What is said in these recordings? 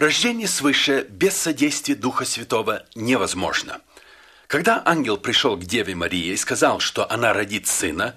Рождение свыше без содействия Духа Святого невозможно. Когда ангел пришел к Деве Марии и сказал, что она родит сына,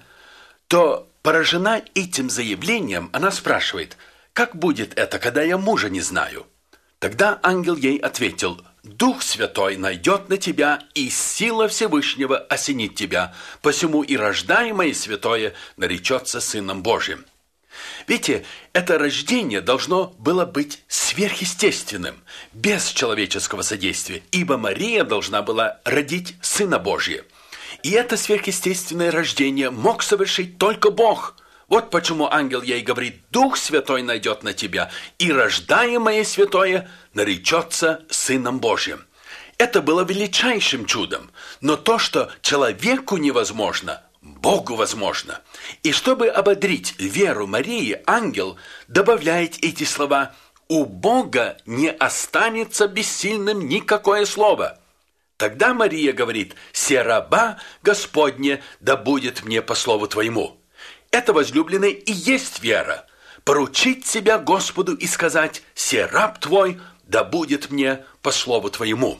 то, поражена этим заявлением, она спрашивает: «Как будет это, когда я мужа не знаю?» Тогда ангел ей ответил: «Дух Святой найдет на тебя, и сила Всевышнего осенит тебя, посему и рождаемое святое наречется Сыном Божьим». Видите, это рождение должно было быть сверхъестественным, без человеческого содействия, ибо Мария должна была родить Сына Божия. И это сверхъестественное рождение мог совершить только Бог. Вот почему ангел ей говорит: «Дух Святой найдет на тебя, и рождаемое святое наречется Сыном Божьим». Это было величайшим чудом, но то, что человеку невозможно, Богу возможно. И чтобы ободрить веру Марии, ангел добавляет эти слова: «У Бога не останется бессильным никакое слово». Тогда Мария говорит: «Се раба Господня, да будет мне по слову Твоему». Это, возлюбленный, и есть вера. Поручить себя Господу и сказать: «Се раб Твой, да будет мне по слову Твоему».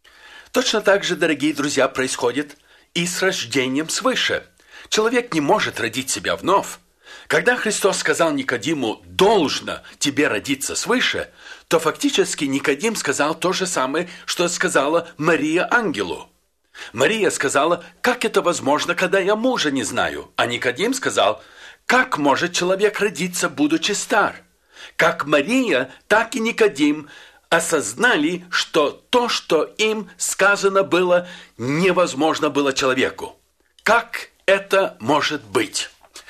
Точно так же, дорогие друзья, происходит и с рождением свыше. Человек не может родить себя вновь. Когда Христос сказал Никодиму: «Должно тебе родиться свыше», то фактически Никодим сказал то же самое, что сказала Мария ангелу. Мария сказала: «Как это возможно, когда я мужа не знаю?» А Никодим сказал: «Как может человек родиться, будучи стар?» Как Мария, так и Никодим осознали, что то, что им сказано было, невозможно было человеку. Как это может быть?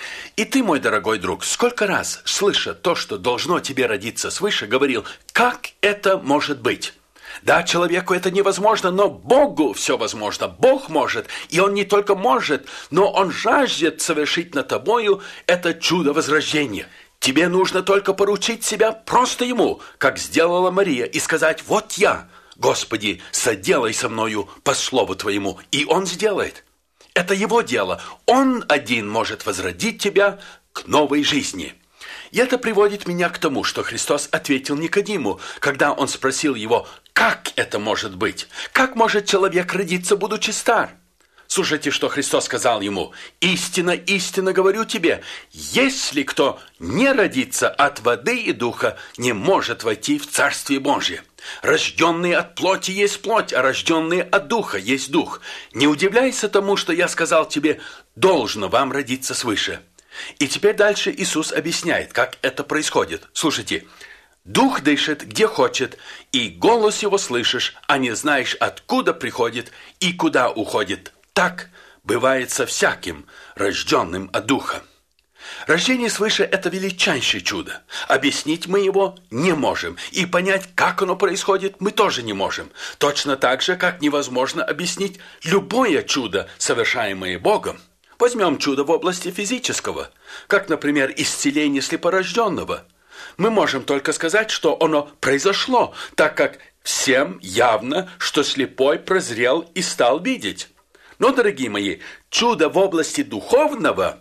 И ты, мой дорогой друг, сколько раз, слыша то, что должно тебе родиться свыше, говорил: как это может быть? Да, человеку это невозможно, но Богу все возможно. Бог может, и Он не только может, но Он жаждет совершить над тобою это чудо возрождения. Тебе нужно только поручить себя просто Ему, как сделала Мария, и сказать: «Вот я, Господи, соделай со мною по слову Твоему», и Он сделает. Это Его дело. Он один может возродить тебя к новой жизни. И это приводит меня к тому, что Христос ответил Никодиму, когда Он спросил его: «Как это может быть? Как может человек родиться, будучи стар?» Слушайте, что Христос сказал ему: «Истинно, истинно говорю тебе, если кто не родится от воды и духа, не может войти в Царствие Божие. Рожденные от плоти есть плоть, а рожденные от духа есть дух. Не удивляйся тому, что я сказал тебе: должно вам родиться свыше». И теперь дальше Иисус объясняет, как это происходит. Слушайте: «Дух дышит, где хочет, и голос его слышишь, а не знаешь, откуда приходит и куда уходит. Так бывает со всяким, рожденным от Духа». Рождение свыше – это величайшее чудо. Объяснить мы его не можем, и понять, как оно происходит, мы тоже не можем. Точно так же, как невозможно объяснить любое чудо, совершаемое Богом. Возьмем чудо в области физического, как, например, исцеление слепорожденного. Мы можем только сказать, что оно произошло, так как всем явно, что слепой прозрел и стал видеть. Но, дорогие мои, чудо в области духовного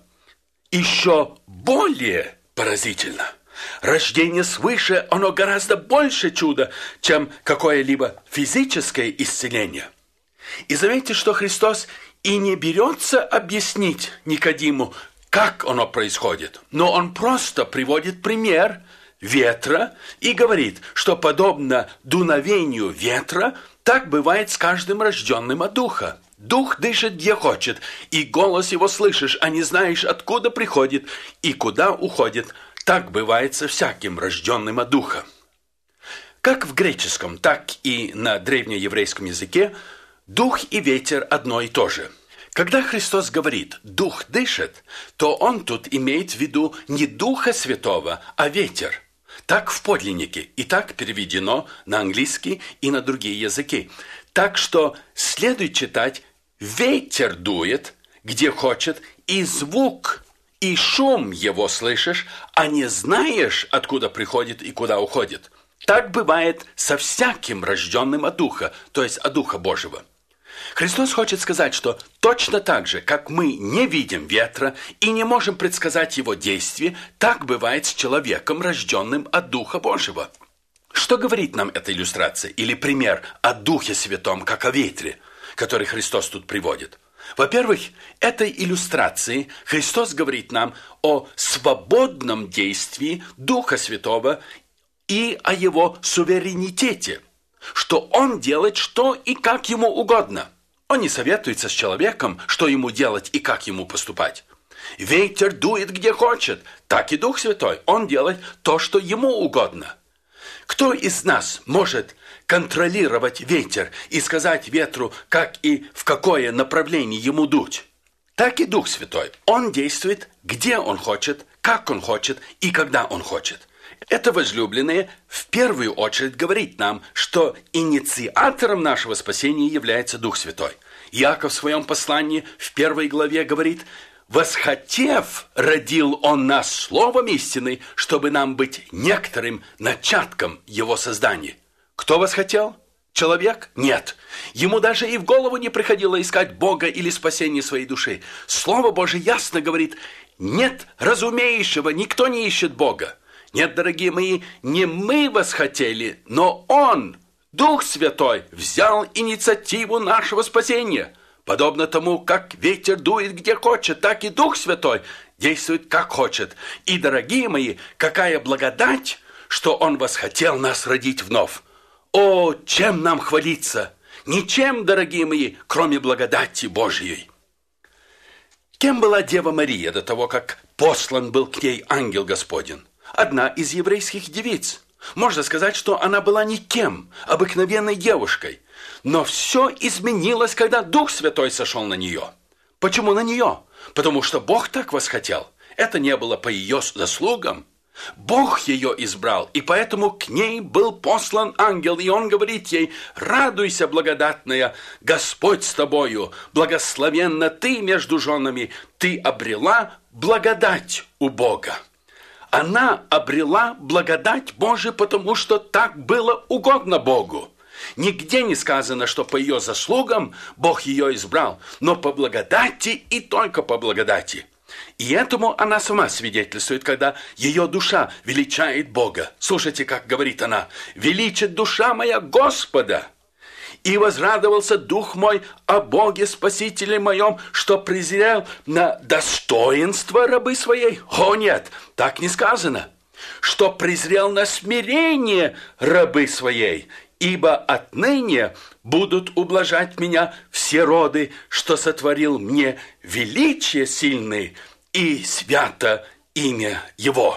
еще более поразительно. Рождение свыше, оно гораздо больше чуда, чем какое-либо физическое исцеление. И заметьте, что Христос и не берется объяснить Никодиму, как оно происходит, но Он просто приводит пример ветра и говорит, что подобно дуновению ветра, так бывает с каждым рожденным от Духа. Дух дышит где хочет, и голос его слышишь, а не знаешь, откуда приходит и куда уходит. Так бывает со всяким рожденным от Духа. Как в греческом, так и на древнееврейском языке дух и ветер одно и то же. Когда Христос говорит «дух дышит», то Он тут имеет в виду не Духа Святого, а ветер. Так в подлиннике, и так переведено на английский и на другие языки. Так что следует читать: «Ветер дует, где хочет, и звук, и шум его слышишь, а не знаешь, откуда приходит и куда уходит». Так бывает со всяким рожденным от Духа, то есть от Духа Божьего. Христос хочет сказать, что точно так же, как мы не видим ветра и не можем предсказать его действие, так бывает с человеком, рожденным от Духа Божьего. Что говорит нам эта иллюстрация или пример о Духе Святом, как о ветре, который Христос тут приводит? Во-первых, этой иллюстрацией Христос говорит нам о свободном действии Духа Святого и о его суверенитете, что он делает что и как ему угодно. Он не советуется с человеком, что ему делать и как ему поступать. Ветер дует где хочет, так и Дух Святой. Он делает то, что ему угодно. Кто из нас может контролировать ветер и сказать ветру, как и в какое направление ему дуть? Так и Дух Святой. Он действует, где он хочет, как он хочет и когда он хочет. Это, возлюбленные, в первую очередь говорит нам, что инициатором нашего спасения является Дух Святой. Иаков в своем послании в 1 главе говорит: «Восхотев, родил Он нас словом истины, чтобы нам быть некоторым начатком Его создания». Кто восхотел? Человек? Нет. Ему даже и в голову не приходило искать Бога или спасение своей души. Слово Божие ясно говорит: нет разумеющего, никто не ищет Бога. Нет, дорогие мои, не мы восхотели, но Он, Дух Святой, взял инициативу нашего спасения. Подобно тому, как ветер дует где хочет, так и Дух Святой действует как хочет. И, дорогие мои, какая благодать, что Он восхотел нас родить вновь. О, чем нам хвалиться? Ничем, дорогие мои, кроме благодати Божьей. Кем была Дева Мария до того, как послан был к ней ангел Господень? Одна из еврейских девиц. Можно сказать, что она была никем, обыкновенной девушкой. Но все изменилось, когда Дух Святой сошел на нее. Почему на нее? Потому что Бог так восхотел. Это не было по ее заслугам. Бог ее избрал, и поэтому к ней был послан ангел, и он говорит ей: «Радуйся, благодатная, Господь с тобою, благословенна ты между женами, ты обрела благодать у Бога». Она обрела благодать Божию, потому что так было угодно Богу. Нигде не сказано, что по ее заслугам Бог ее избрал, но по благодати и только по благодати. И этому она сама свидетельствует, когда ее душа величает Бога. Слушайте, как говорит она: «Величит душа моя Господа, и возрадовался дух мой о Боге Спасителе моем, что презрел на достоинство рабы своей». О нет, так не сказано. «Что презрел на смирение рабы своей, ибо отныне будут ублажать меня все роды, что сотворил мне величие сильное и свято имя Его».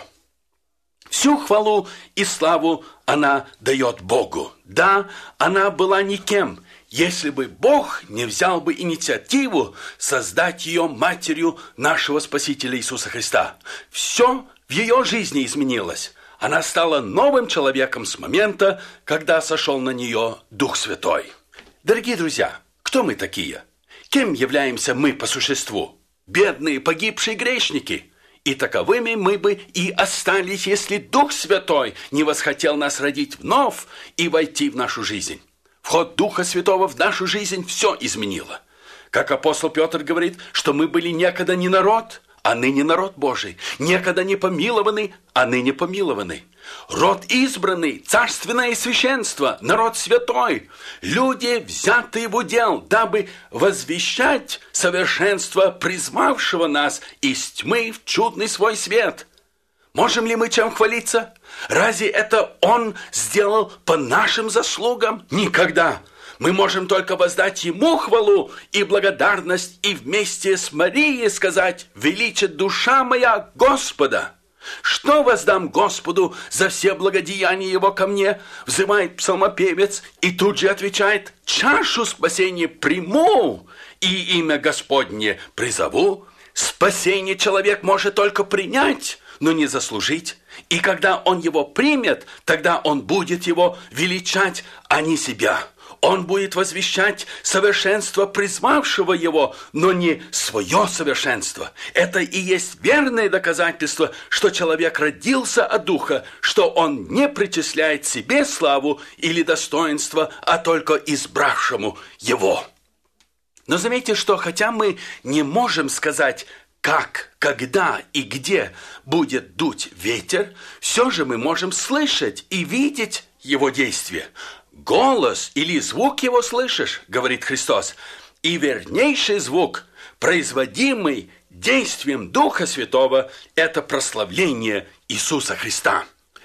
Всю хвалу и славу она дает Богу. Да, она была никем, если бы Бог не взял бы инициативу создать ее матерью нашего Спасителя Иисуса Христа. Все в ее жизни изменилось. Она стала новым человеком с момента, когда сошел на нее Дух Святой. Дорогие друзья, кто мы такие? Кем являемся мы по существу? Бедные, погибшие грешники. И таковыми мы бы и остались, если Дух Святой не восхотел нас родить вновь и войти в нашу жизнь. Вход Духа Святого в нашу жизнь все изменило. Как апостол Петр говорит, что мы были некогда не народ, а ныне народ Божий, некогда не помилованный, а ныне помилованный. Род избранный, царственное священство, народ святой, люди, взятые в удел, дабы возвещать совершенство призвавшего нас из тьмы в чудный свой свет. Можем ли мы чем хвалиться? Разве это Он сделал по нашим заслугам? Никогда. Мы можем только воздать Ему хвалу и благодарность и вместе с Марией сказать: «Величит душа моя Господа». «Что воздам Господу за все благодеяния Его ко мне?» взывает псалмопевец и тут же отвечает: «Чашу спасения приму и имя Господне призову». Спасение человек может только принять, но не заслужить. И когда он его примет, тогда он будет его величать, а не себя. Он будет возвещать совершенство призвавшего его, но не свое совершенство. Это и есть верное доказательство, что человек родился от Духа, что он не причисляет себе славу или достоинство, а только избравшему его. Но заметьте, что хотя мы не можем сказать, как, когда и где будет дуть ветер, все же мы можем слышать и видеть его действия. Голос или звук его слышишь, говорит Христос, и вернейший звук, производимый действием Духа Святого, это прославление Иисуса Христа.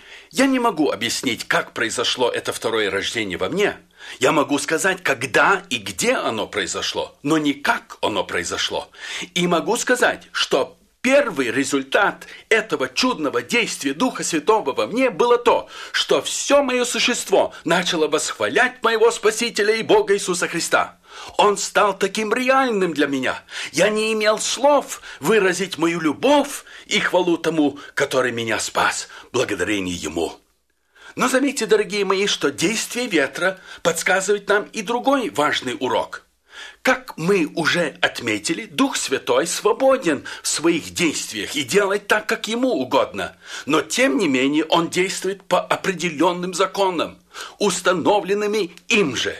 Я не могу объяснить, как произошло это второе рождение во мне. Я могу сказать, когда и где оно произошло, но не как оно произошло. И могу сказать, что первый результат этого чудного действия Духа Святого во мне было то, что все мое существо начало восхвалять моего Спасителя и Бога Иисуса Христа. Он стал таким реальным для меня. Я не имел слов выразить мою любовь и хвалу тому, который меня спас, благодарение Ему. Но заметьте, дорогие мои, что действие ветра подсказывает нам и другой важный урок. Как мы уже отметили, Дух Святой свободен в своих действиях и делает так, как Ему угодно. Но, тем не менее, Он действует по определенным законам, установленными им же.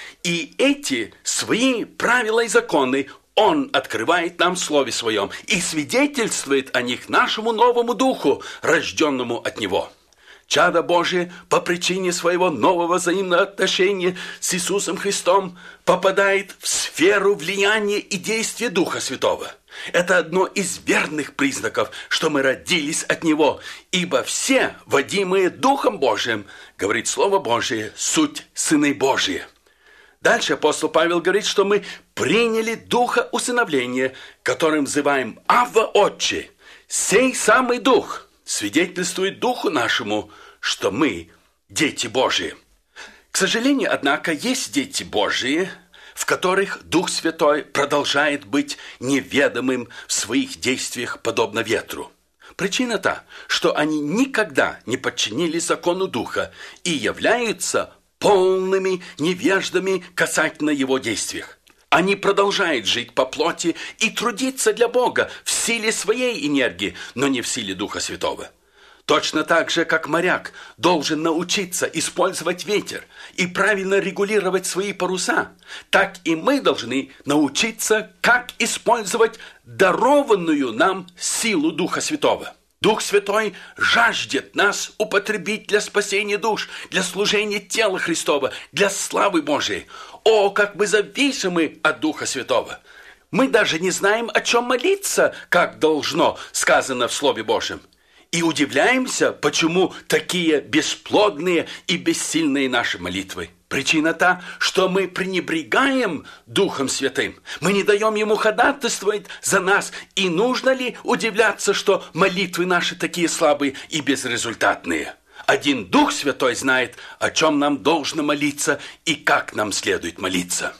И эти свои правила и законы Он открывает нам в Слове Своем и свидетельствует о них нашему новому духу, рожденному от Него. Чадо Божие по причине своего нового взаимного отношения с Иисусом Христом попадает в сферу влияния и действия Духа Святого. Это одно из верных признаков, что мы родились от Него, ибо все, водимые Духом Божиим, говорит Слово Божие, суть сыны Божьи. Дальше апостол Павел говорит, что мы приняли Духа усыновления, которым называем Авва Отче. Сей самый Дух свидетельствует Духу нашему, что мы дети Божьи. К сожалению, однако, есть дети Божьи, в которых Дух Святой продолжает быть неведомым в своих действиях, подобно ветру. Причина та, что они никогда не подчинились закону Духа и являются полными невеждами касательно Его действиях. Они продолжают жить по плоти и трудиться для Бога в силе своей энергии, но не в силе Духа Святого. Точно так же, как моряк должен научиться использовать ветер и правильно регулировать свои паруса, так и мы должны научиться, как использовать дарованную нам силу Духа Святого. Дух Святой жаждет нас употребить для спасения душ, для служения тела Христова, для славы Божией. О, как мы зависимы от Духа Святого! Мы даже не знаем, о чем молиться, как должно, сказано в Слове Божьем. И удивляемся, почему такие бесплодные и бессильные наши молитвы. Причина та, что мы пренебрегаем Духом Святым. Мы не даем Ему ходатайствовать за нас. И нужно ли удивляться, что молитвы наши такие слабые и безрезультатные? Один Дух Святой знает, о чем нам должно молиться и как нам следует молиться.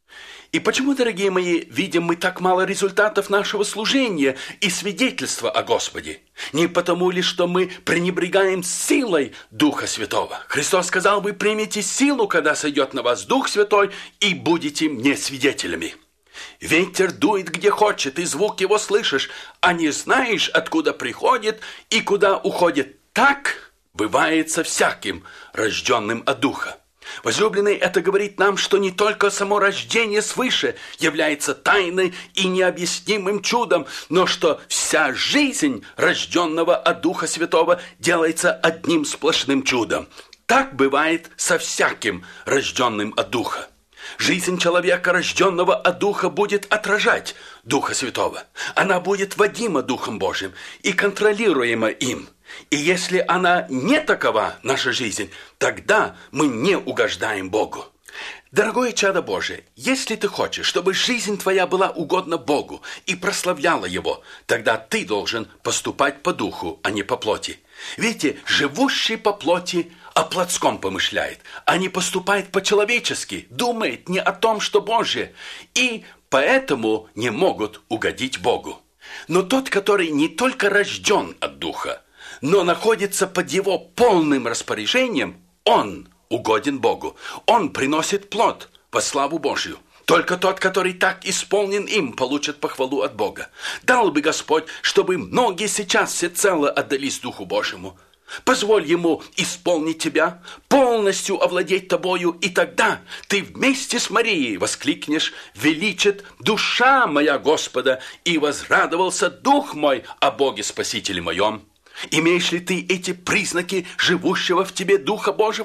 И почему, дорогие мои, видим мы так мало результатов нашего служения и свидетельства о Господе? Не потому ли, что мы пренебрегаем силой Духа Святого? Христос сказал: вы примете силу, когда сойдет на вас Дух Святой, и будете мне свидетелями. Ветер дует где хочет, и звук его слышишь, а не знаешь, откуда приходит и куда уходит. Так бывает со всяким, рожденным от Духа. Возлюбленный, это говорит нам, что не только само рождение свыше является тайной и необъяснимым чудом, но что вся жизнь рожденного от Духа Святого делается одним сплошным чудом. Так бывает со всяким рожденным от Духа. Жизнь человека, рожденного от Духа, будет отражать Духа Святого. Она будет водима Духом Божьим и контролируема им. И если она не такова, наша жизнь, тогда мы не угождаем Богу. Дорогое чадо Божие, если ты хочешь, чтобы жизнь твоя была угодна Богу и прославляла Его, тогда ты должен поступать по духу, а не по плоти. Видите, живущий по плоти о плотском помышляет, а не поступает по-человечески, думает не о том, что Божие, и поэтому не могут угодить Богу. Но тот, который не только рожден от Духа, но находится под Его полным распоряжением, он угоден Богу. Он приносит плод во славу Божью. Только тот, который так исполнен им, получит похвалу от Бога. Дал бы Господь, чтобы многие сейчас всецело отдались Духу Божьему. Позволь Ему исполнить тебя, полностью овладеть тобою, и тогда ты вместе с Марией воскликнешь: «Величит душа моя Господа, и возрадовался дух мой о Боге Спасителе моем». Имеешь ли ты эти признаки живущего в тебе Духа Божьего?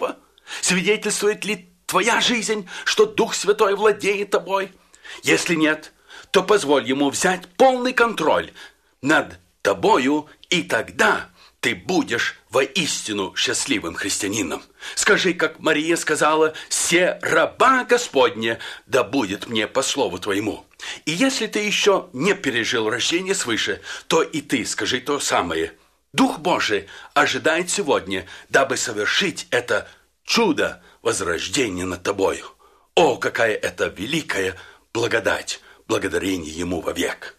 Свидетельствует ли твоя жизнь, что Дух Святой владеет тобой? Если нет, то позволь ему взять полный контроль над тобою, и тогда ты будешь воистину счастливым христианином. Скажи, как Мария сказала: «Се раба Господня, да будет мне по слову твоему». И если ты еще не пережил рождение свыше, то и ты скажи то самое. Дух Божий ожидает сегодня, дабы совершить это чудо возрождения над тобою. О, какая это великая благодать! Благодарение Ему вовек.